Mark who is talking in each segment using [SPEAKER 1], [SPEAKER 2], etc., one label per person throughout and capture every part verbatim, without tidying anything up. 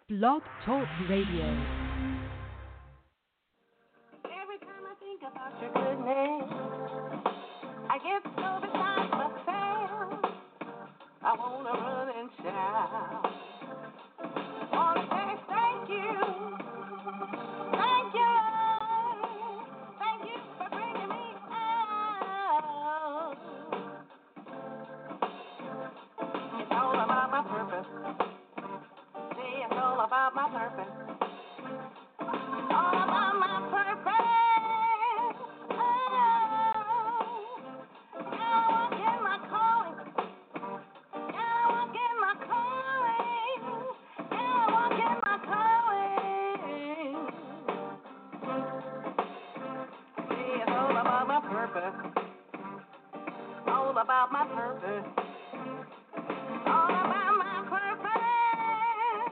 [SPEAKER 1] Blog Talk Radio.
[SPEAKER 2] Every time I think about your goodness, I get so beside myself. I wanna run and shout. Wanna say thank you, thank you, thank you for bringing me out. It's all about my purpose. See, it's all about my purpose. All about my purpose. Oh, gotta walk in my calling. Gotta walk in my calling. Gotta walk in my calling. See, it's all about my purpose. All about my purpose. All about my purpose.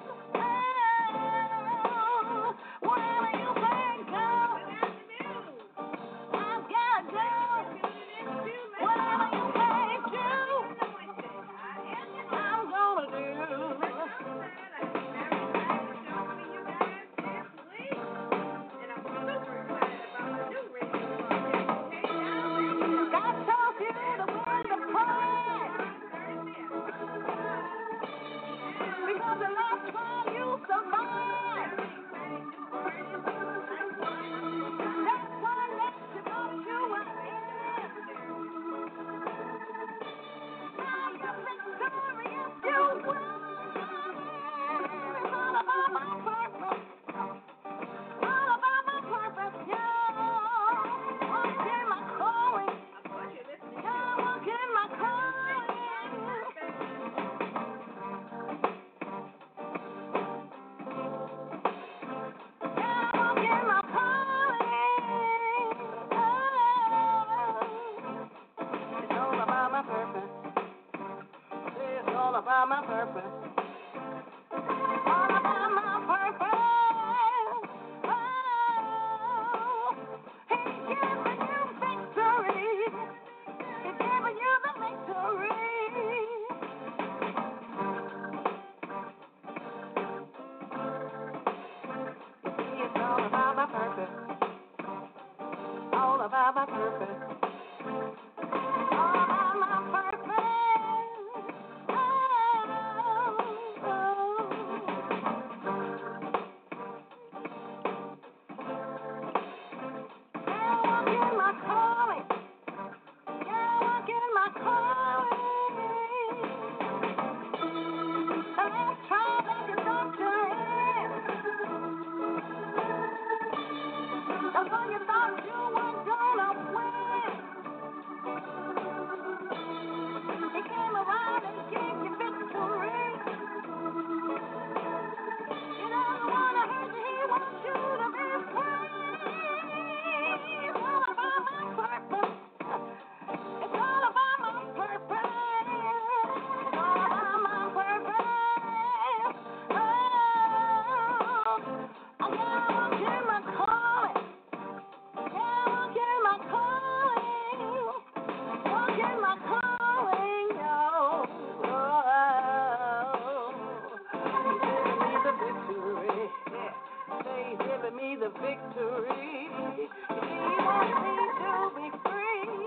[SPEAKER 2] Oh, wherever you can go, I've got to do. Whatever you can do, I'm gonna do. God told you to win the prize. Because the last time you survived, that's why next you thought you were in. Now you're victorious, you win. It's all about my purpose. All about my purpose, yeah. Walk in my calling. Yeah, walk in my calling. Yeah, walk in my calling. Oh, it's all about my purpose. It's all about my purpose. All about my purpose. Oh, He's giving you victory. He's giving you the victory. You see, it's all about my purpose. All about my purpose. All about my purpose. Oh, oh. Yeah, walk in my calling. Yeah, walk in my calling. The last trial that you thought you had, the one you thought you weren't gonna win, he came around and gave you victory. He doesn't wanna hurt you, he wants you to be free. It's all about my purpose. It's all about my purpose. It's all about my purpose. Oh, I gotta walk in my calling. Gotta walk in my calling. Walk in my calling, oh, oh. He's giving me the victory. Yeah. Say he's giving me the victory. He wants me to be free.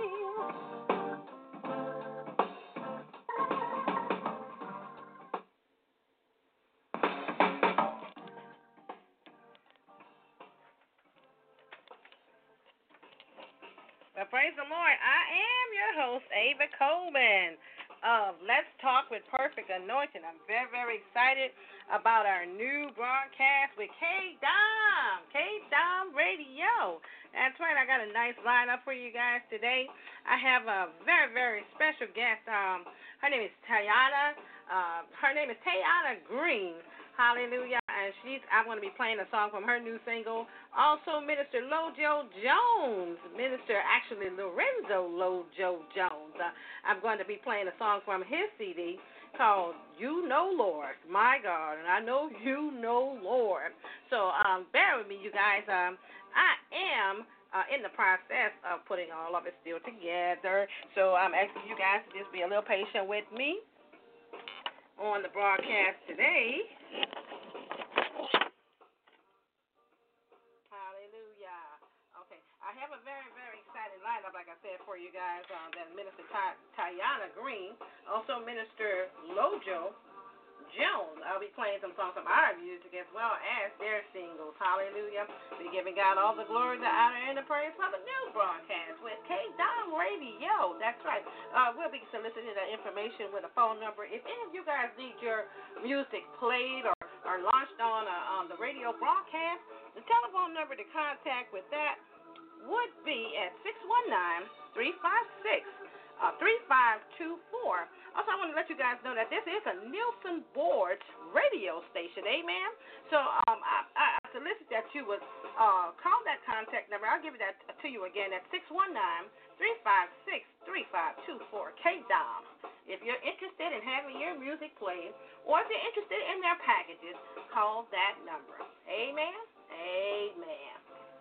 [SPEAKER 3] Well, praise the Lord. I am your host, Ava Coleman of Let's Talk with Perfect Anointing. I'm very, very excited about our new broadcast with K-Dom, K-Dom Radio. That's right. I got a nice lineup for you guys today. I have a very, very special guest. Um, her name is Tayana. Uh, her name is Tayana Green. Hallelujah. And she's I'm going to be playing a song from her new single. Also, Minister Lojo Jones. Minister, actually, Lorenzo Lojo Jones. Uh, I'm going to be playing a song from his C D called You Know Lord. My God. And I know you know Lord. So um, bear with me, you guys. Um, I am uh, in the process of putting all of it still together. So I'm asking you guys to just be a little patient with me on the broadcast today. said for you guys uh, that Minister Ty- Tiana Green, also Minister Lojo Jones. I'll be playing some songs from our music as well as their singles. Hallelujah. We're giving God all the glory, the honor, and the praise for the new broadcast with K-Dom Radio. That's right. Uh, we'll be soliciting that information with a phone number. If any of you guys need your music played or, or launched on, a, on the radio broadcast, the telephone number to contact with that would be at six one nine, three five six, three five two four. Also, I want to let you guys know that this is a Nielsen Boards radio station, amen? So um, I, I solicit that you would uh, call that contact number. I'll give it that to you again at six one nine, three five six, three five two four, K-Dom. If you're interested in having your music played or if you're interested in their packages, call that number. Amen? Amen.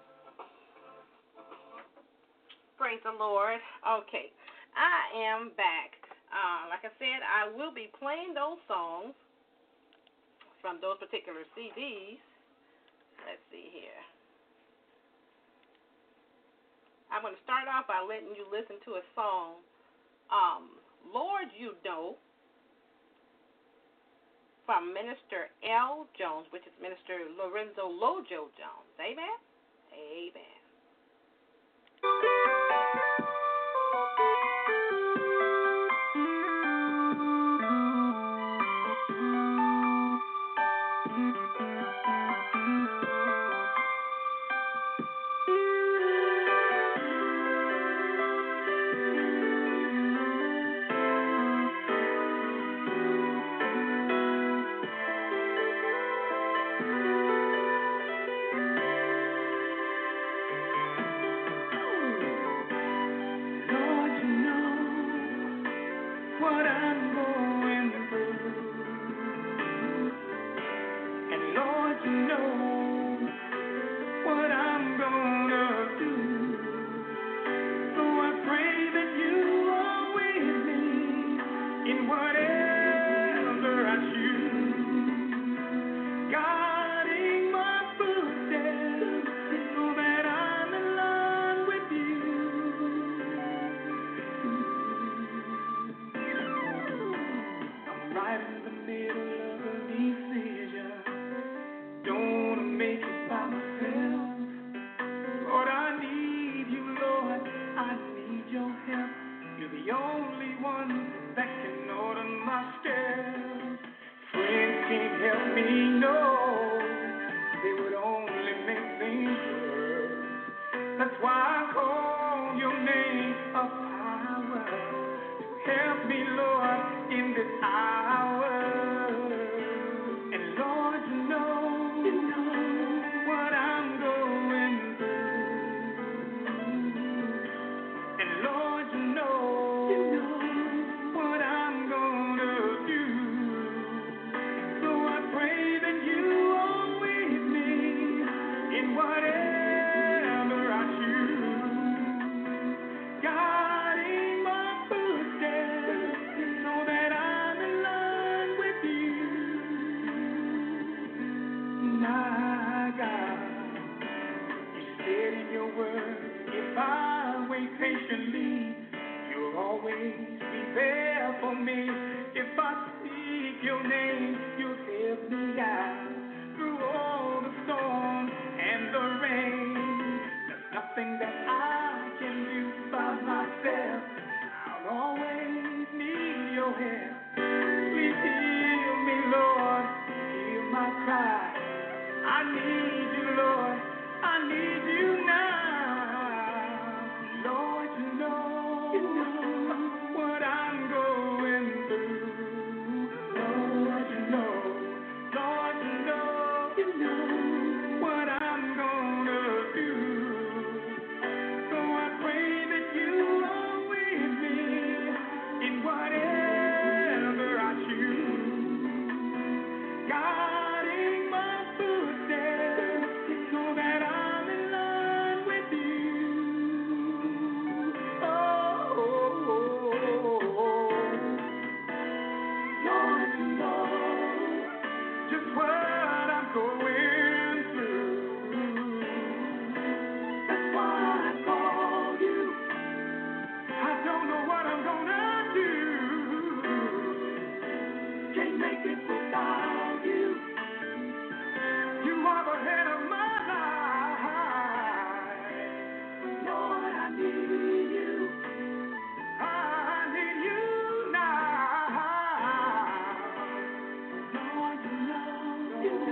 [SPEAKER 3] Praise the Lord. Okay, I am back. Uh, like I said, I will be playing those songs from those particular C Ds. Let's see here. I'm going to start off by letting you listen to a song, um, Lord You Know, from Minister L. Jones, which is Minister Lorenzo Lojo Jones. Amen? Amen.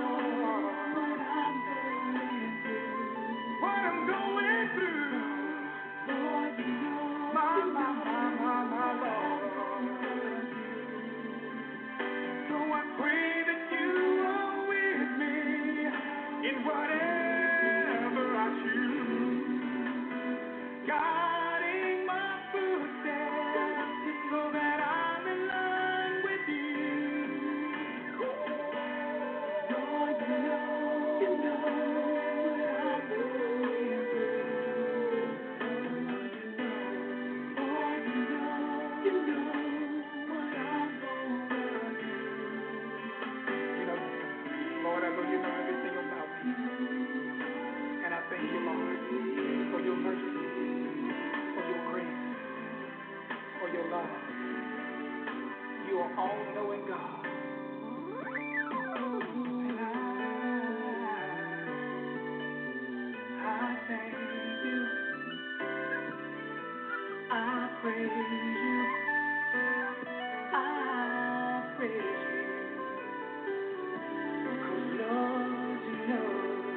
[SPEAKER 2] what I'm going through. Lord, you know my, my, my, my, my Lord. So I pray that you are with me in whatever I choose, guiding my footsteps so that I'm in line with you. Lord, you know, you know what I'm going through. Lord, you know, you know what I'm going through. You know, Lord, I know you know everything about me. And I thank you, Lord, for your mercy, for your grace, for your love. You are all-knowing God. And I, I thank you. I praise you. I praise you. 'Cause Lord, you know.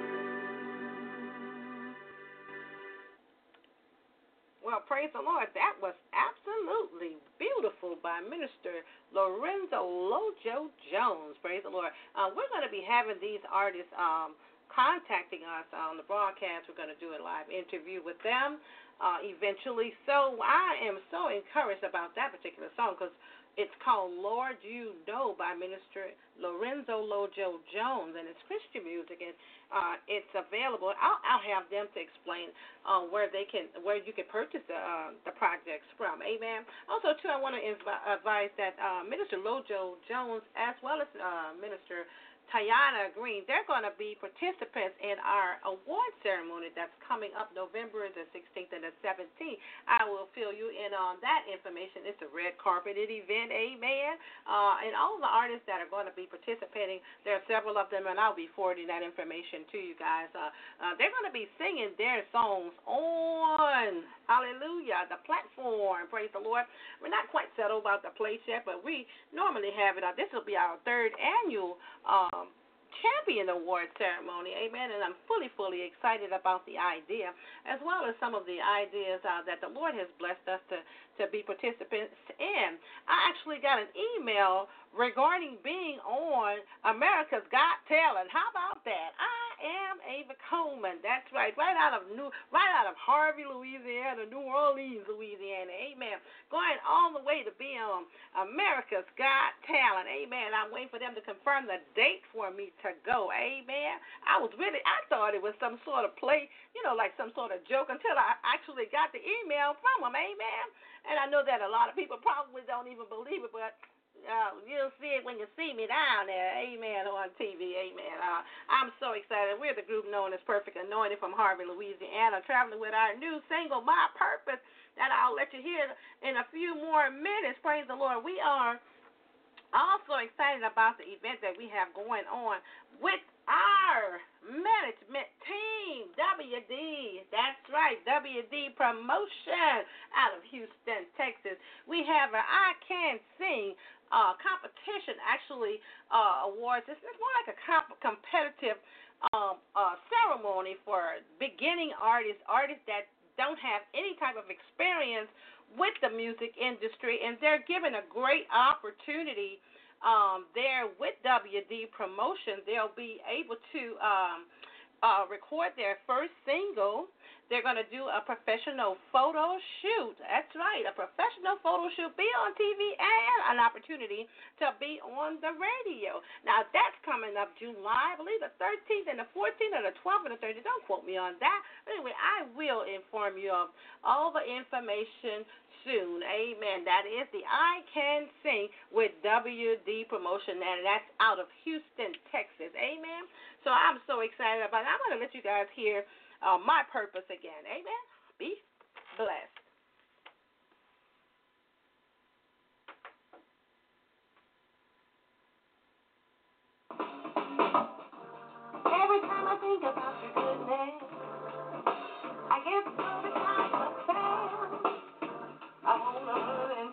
[SPEAKER 3] Well, praise the Lord. That was absolutely beautiful by Minister Lorenzo Lojo Jones. Praise the Lord. Uh, we're going to be having these artists um, contacting us on the broadcast. We're going to do a live interview with them uh, eventually. So I am so encouraged about that particular song because it's called Lord You Know by Minister Lorenzo Lojo Jones, and it's Christian music, and uh, it's available. I'll, I'll have them to explain uh, where they can, where you can purchase the, uh, the projects from. Amen. Also, too, I want to inv- advise that uh, Minister Lojo Jones, as well as uh, Minister Tayana Green, they're going to be participants in our award ceremony that's coming up November the sixteenth and the seventeenth. I will fill you in on that information. It's a red carpeted event, amen. Uh, and all the artists that are going to be participating, there are several of them, and I'll be forwarding that information to you guys. Uh, uh, they're going to be singing their songs on, hallelujah, the platform. Praise the Lord. We're not quite settled about the place yet, but we normally have it. Uh, this will be our third annual uh, Champion Award ceremony, amen, and I'm fully, fully excited about the idea, as well as some of the ideas uh, that the Lord has blessed us to, to be participants in. I actually got an email regarding being on America's Got Talent. How about that? I am Ava Coleman. That's right, right out of New, right out of Harvey, Louisiana, New Orleans, Louisiana, amen. Going all the way to be on America's Got Talent, amen. I'm waiting for them to confirm the date for me to go, amen. I was really, I thought it was some sort of play, you know, like some sort of joke until I actually got the email from them, amen. And I know that a lot of people probably don't even believe it, but Uh, you'll see it when you see me down there, amen, on T V, amen. Uh, I'm so excited. We're the group known as Perfect Anointing from Harvey, Louisiana, traveling with our new single, My Purpose, that I'll let you hear in a few more minutes. Praise the Lord. We are also excited about the event that we have going on with our management team, W D. That's right, W D Promotion out of Houston, Texas. We have an I Can Sing uh, competition, actually, uh, awards. It's, it's more like a comp- competitive um, uh, ceremony for beginning artists, artists that don't have any type of experience with the music industry, and they're given a great opportunity um, there with W D Promotion. They'll be able to um, uh, record their first single. They're going to do a professional photo shoot. That's right, a professional photo shoot, be on T V, and an opportunity to be on the radio. Now, that's coming up July, I believe the thirteenth and the fourteenth, or the twelfth and the thirteenth. Don't quote me on that. But anyway, I will inform you of all the information soon. Amen. That is the I Can Sing with W D Promotion, and that's out of Houston, Texas. Amen. So I'm so excited about it. I'm going to let you guys hear uh, My Purpose again. Amen. Be blessed. Every time I think about your goodness, I get so kind of sad. I wanna run and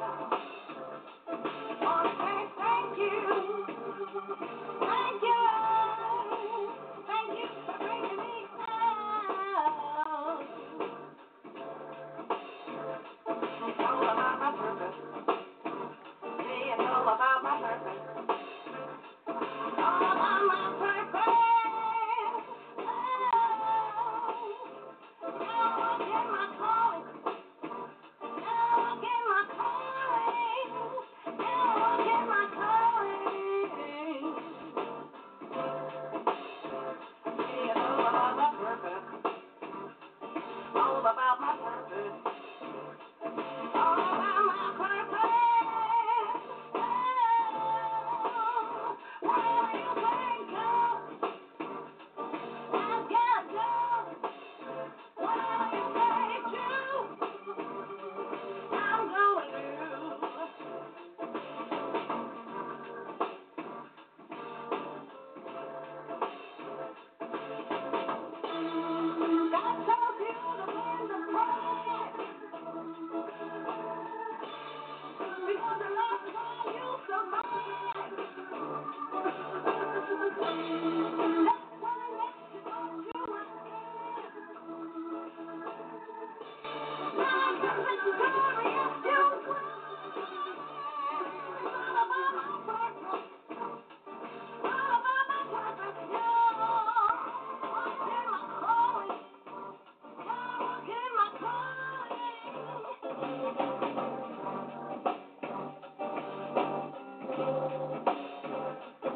[SPEAKER 3] shout. Wanna say thank you, thank you, Lord.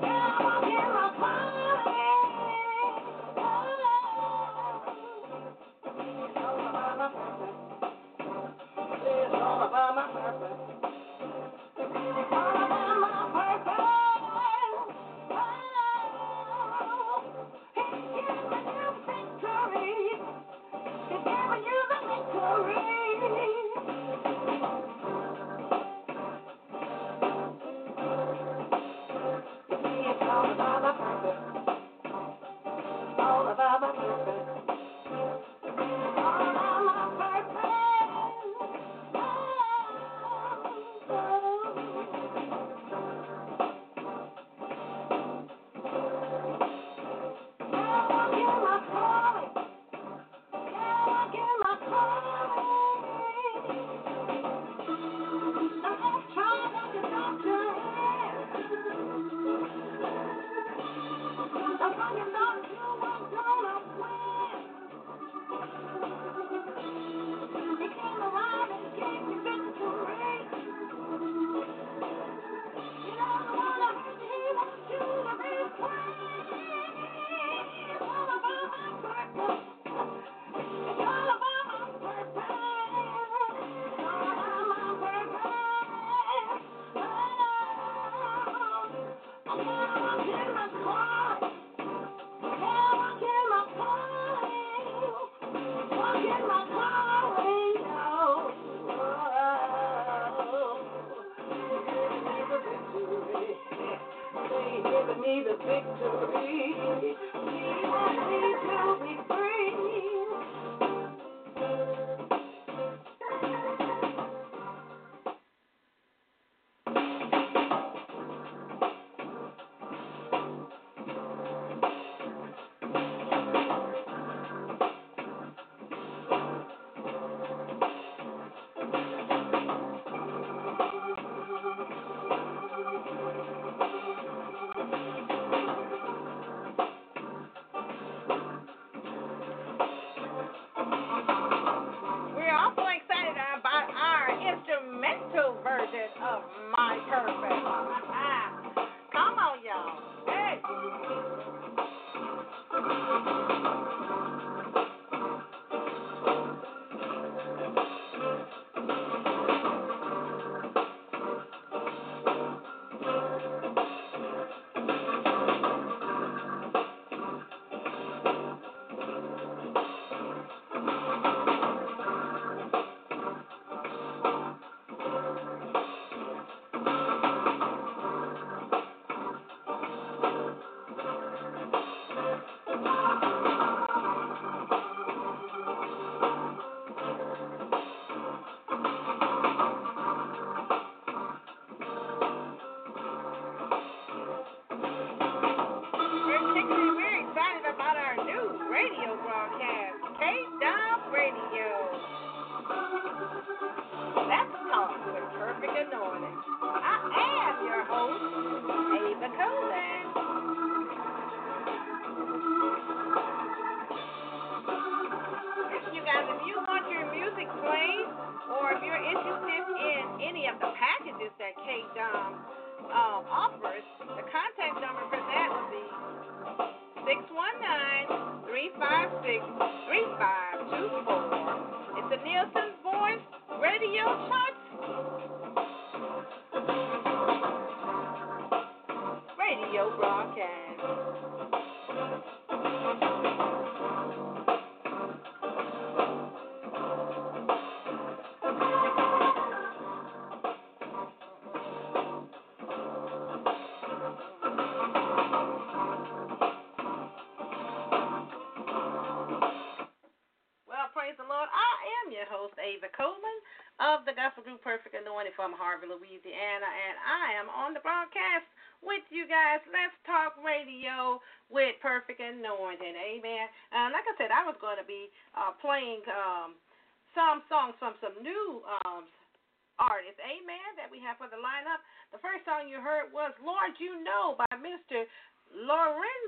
[SPEAKER 3] From Harvey, Louisiana, and I am on the broadcast with you guys. Let's Talk Radio with Perfect Anointing, amen. And like I said, I was going to be uh, playing um, some songs from some new um, artists, amen, that we have for the lineup. The first song you heard was Lord You Know by Mister Lorenzo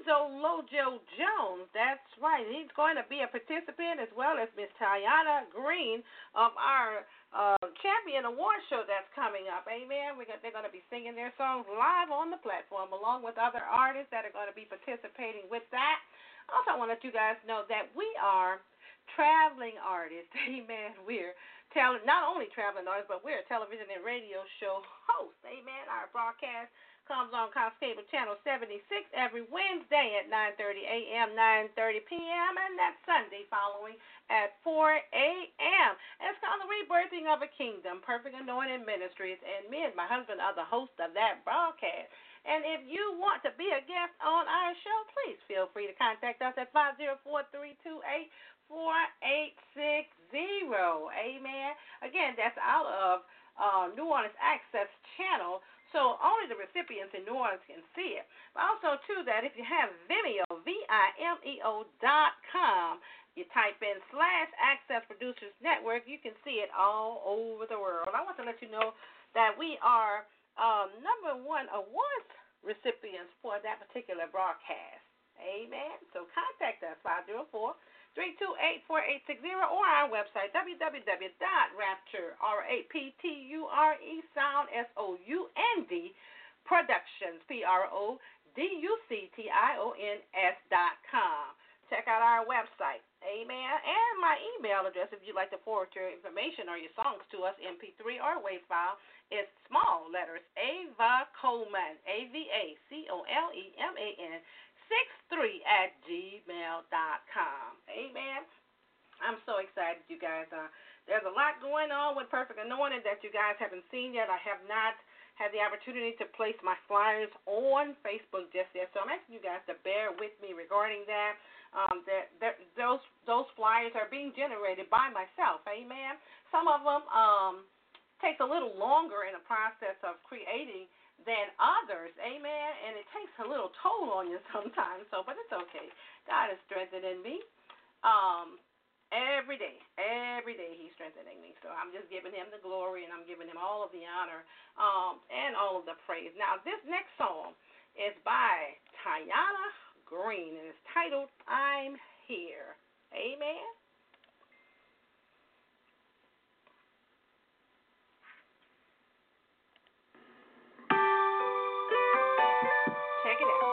[SPEAKER 3] Lojo Lojo Jones. That's right. He's going to be a participant as well as Miss Tiana Green of our uh, Champion Award show that's coming up. Amen. We're gonna, they're going to be singing their songs live on the platform along with other artists that are going to be participating with that. Also, I want to let you guys know that we are traveling artists. Amen. We're tele- not only traveling artists, but we're a television and radio show host. Amen. Our broadcast comes on Cox Cable Channel seventy-six every Wednesday at nine thirty a.m., nine thirty p.m., and that's Sunday following at four a.m. It's called The Rebirthing of a Kingdom, Perfect Anointing Ministries, and me and my husband are the host of that broadcast. And if you want to be a guest on our show, please feel free to contact us at five oh four, three two eight, four eight six zero. Amen. Again, that's out of uh, New Orleans Access Channel, so only the recipients in New Orleans can see it. But also, too, that if you have Vimeo, V I M E O dot com, you type in slash Access Producers Network, you can see it all over the world. I want to let you know that we are um, number one awards recipients for that particular broadcast. Amen. So contact us, five oh four, three two eight, four eight six zero, or our website, w w w dot rapture, R A P T U R E, sound, S O U N D, productions, P R O D U C T I O N S dot com. Check out our website. Amen. And my email address, if you'd like to forward your information or your songs to us, M P three or WAV file, is small letters, Ava Coleman, A V A C O L E M A N, six three at gmail dot com. Amen. I'm so excited, you guys. Uh, there's a lot going on with Perfect Anointing that you guys haven't seen yet. I have not had the opportunity to place my flyers on Facebook just yet, so I'm asking you guys to bear with me regarding that. Um, that, that those those flyers are being generated by myself. Amen. Some of them um, takes a little longer in the process of creating than others, amen, and it takes a little toll on you sometimes, so, but it's okay. God is strengthening me um, every day. Every day he's strengthening me, so I'm just giving him the glory, and I'm giving him all of the honor um, and all of the praise. Now, this next song is by Tiana Green, and it's titled, I'm Here. Amen. Check it out.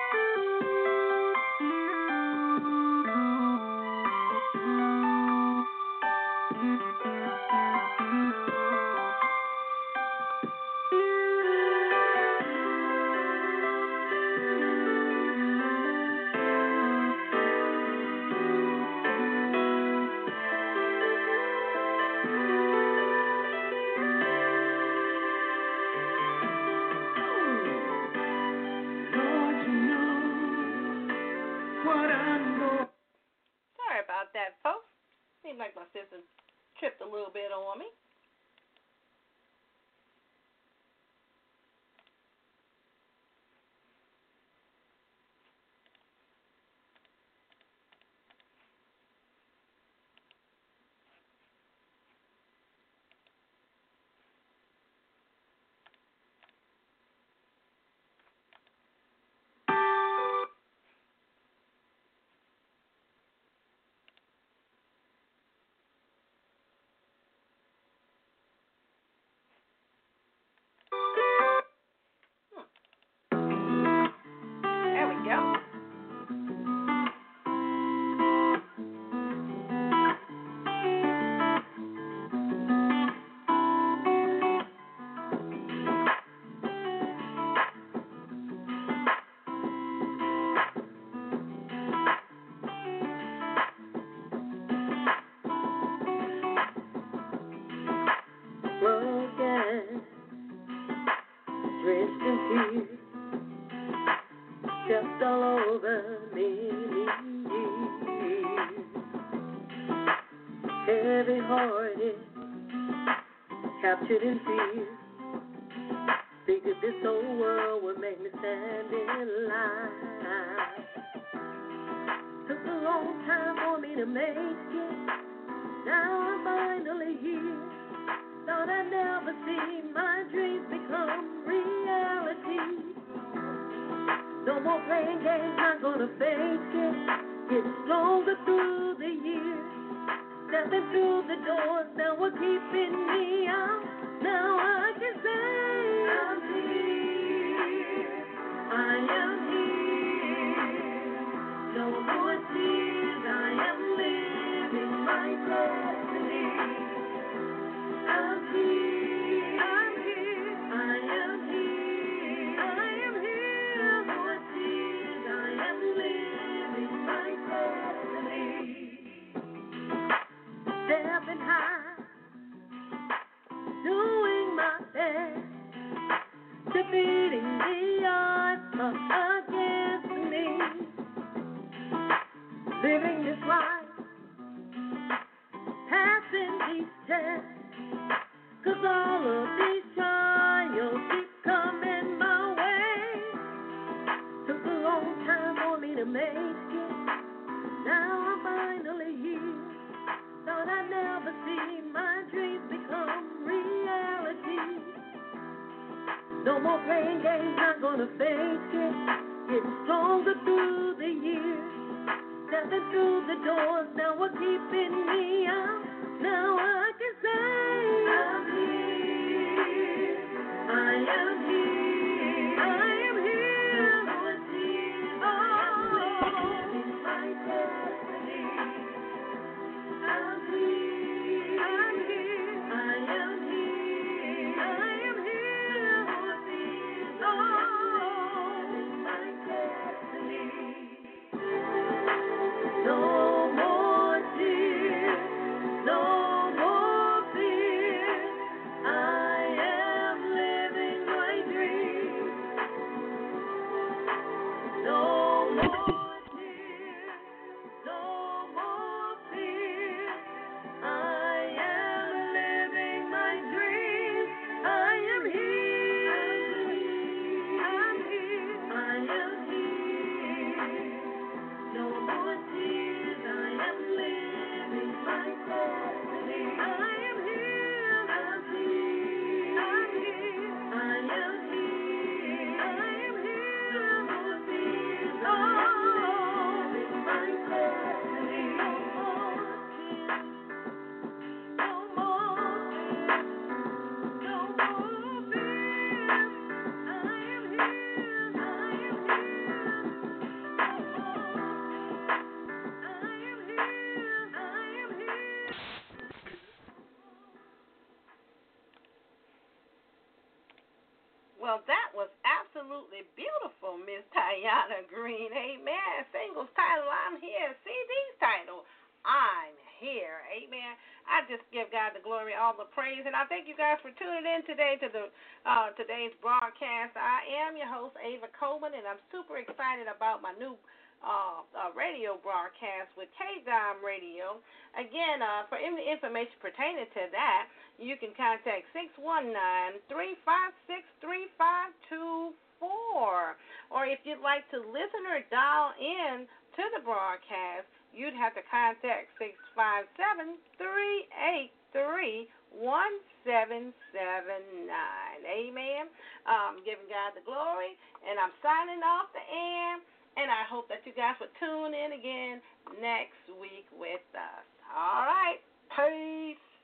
[SPEAKER 3] Sorry about that, folks. Seems like my system tripped a little bit on me. There we go.
[SPEAKER 4] Broken, drenched in tears, stepped all over me. Heavy hearted, captured in fear. Figured this whole world would make me stand in line. Took a long time for me to make it. Now I'm finally here. Thought I'd never see my dreams become reality. No more playing games, not gonna fake it. Getting stronger through the years. Stepping through the doors, now we're keeping me out. Now I can say I'm here. I am here. No more tears, I am living my destiny. I'm here. I'm here. I am here. I am here. No more tears, I am living my destiny. Stepping high, doing my best, defeating the odds up against me, living this life, passing these tests, 'cause all of these trials keep coming my way. Took a long time for me to make it, now I'm finally here. Thought I'd never see my dreams become reality. No more playing games, not gonna fake it. Getting stronger through the years. Stepping through the doors, now we're keeping me out. Now I can say I'm here. I am here. I am here. No more tears. Oh, it's my destiny. I'm here. I'm here. I am here. I am here. No more tears. Oh, it's my destiny. No more tears. No more fear. I am living my dream. No more tears. No more fear. I am living my dream. I am here. I'm here. I am here. No more tears. I am living my destiny. I am here. I'm here. I'm here. I am here. I am here. No more tears. Oh, it's my destiny. No more tears. No more fear. No more fear. I am here. I am here. No more. I am here. I am here.
[SPEAKER 3] Well, that was absolutely beautiful, Miss Tiana Green. Amen. Singles title, I'm here. C D's title, I'm here. Amen. I just give God the glory, all the praise, and I thank you guys for tuning in today to the uh, today's broadcast. I am your host, Ava Coleman, and I'm super excited about my new uh, uh, radio broadcast with K-Dom Radio. Again, uh, for any information pertaining to that, you can contact six one nine, three five six, three five two four. Or if you'd like to listen or dial in to the broadcast, you'd have to contact six five seven, three eight three, one seven seven nine. Amen. Um, giving God the glory, and I'm signing off the air, and I hope that you guys will tune in again next week with us. All right. Peace.